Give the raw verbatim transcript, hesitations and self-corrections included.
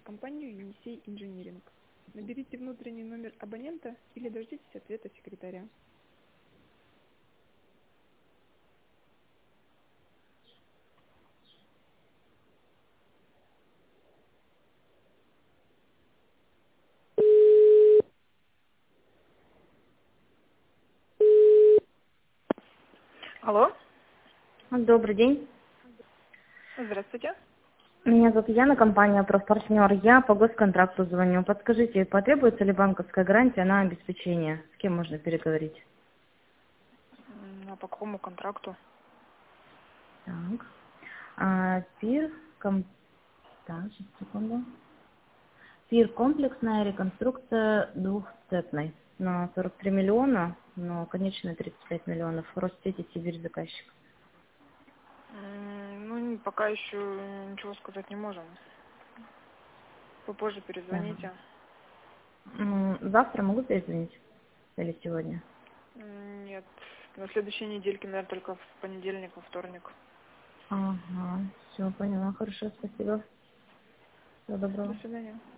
компанию Енисей Инжиниринг. Наберите внутренний номер абонента или дождитесь ответа секретаря. Алло, Добрый день. здравствуйте. Меня зовут Яна, компания «Профпартнер». Я по госконтракту звоню. Подскажите, потребуется ли банковская гарантия на обеспечение? С кем можно переговорить? М, А по какому контракту? Так. А, ПИР, ком... так, сейчас, секунду. ПИР комплексная реконструкция двухцепной на сорок три миллиона, но конечная тридцать пять миллионов. Россети Сибирь заказчик. М, Ну, пока еще ничего сказать не можем. Попозже Так. перезвоните. М, Завтра могу перезвонить? Или сегодня? М, Нет, на следующей недельке, наверное, только в понедельник, во вторник. Ага, все, поняла. Хорошо, спасибо. Всего До доброго. свидания.